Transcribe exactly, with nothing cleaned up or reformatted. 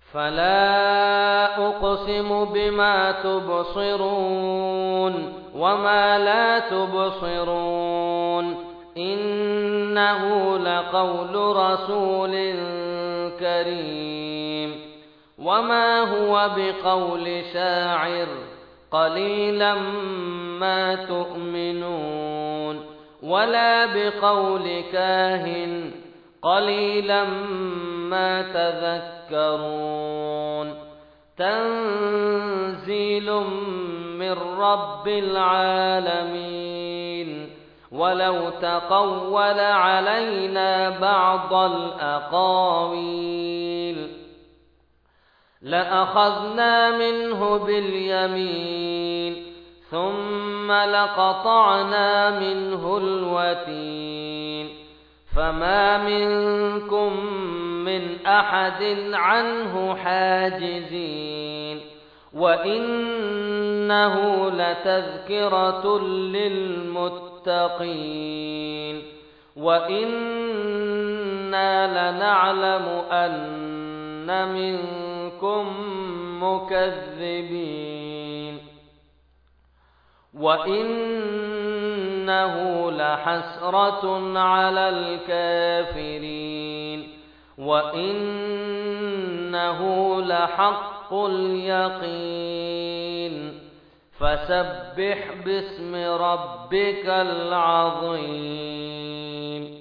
فلا أقسم بما تبصرون وما لا تبصرون إنه لقول رسول كريم وما هو بقول شاعر قليلا ما تؤمنون ولا بقول كاهن قليلا ما تذكرون تنزيل من رب العالمين ولو تقول علينا بعض الأقاويل لأخذنا منه باليمين ثم لقطعنا منه الوتين فما منكم من أحد عنه حاجزين وإنه لتذكرة للمتقين وإنا لنعلم أن منكم مكذبين وإنه لحسرة على الكافرين وإنه لحق اليقين فسبح باسم ربك العظيم.